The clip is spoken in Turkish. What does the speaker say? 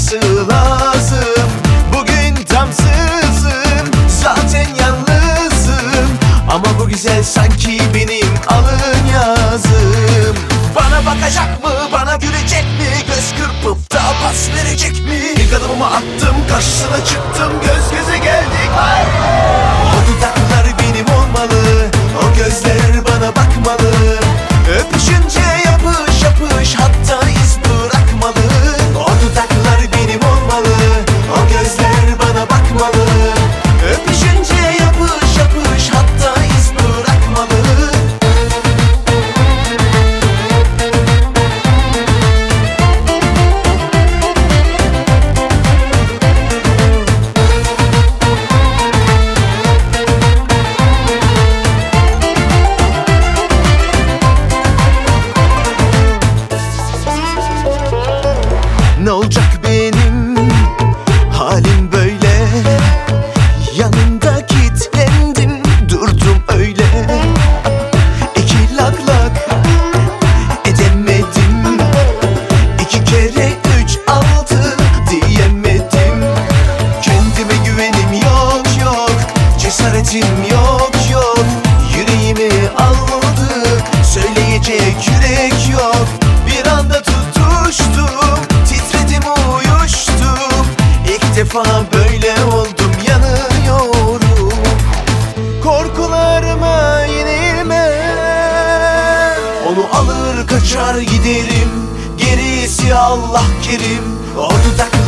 olması lazım. Bugün tamsızım, zaten yalnızım, ama bu güzel sanki benim alın yazım. Bana bakacak mı, bana gülecek mi, göz kırpıp da pas verecek mi? İlk adımımı attım, karşısına çıktım, göz göze geldik. O dudaklar benim olmalı, o gözler bana bakmalı. Öpüşünce yapış yapış, hatta iz bırakmalı. O dudaklar benim olmalı, o gözler bana bakmalı. Öpüşünce yapış yapış, hatta iz bırakmalı. Ne olacak benim halim böyle? Yanında kilitlendim, durdum öyle. İki lak lak edemedim, iki kere üç altı diyemedim. Kendime güvenim yok yok, cesaretim yok yok. Yüreğimi aldı, söyleyecek yürek yok. Bir anda tutuştum, titredim, uyuştum. İlk defa böyle oldum, yanıyorum. Korkularıma yenilmem, onu alır kaçar giderim. Gerisi Allah kerim. O dudaklar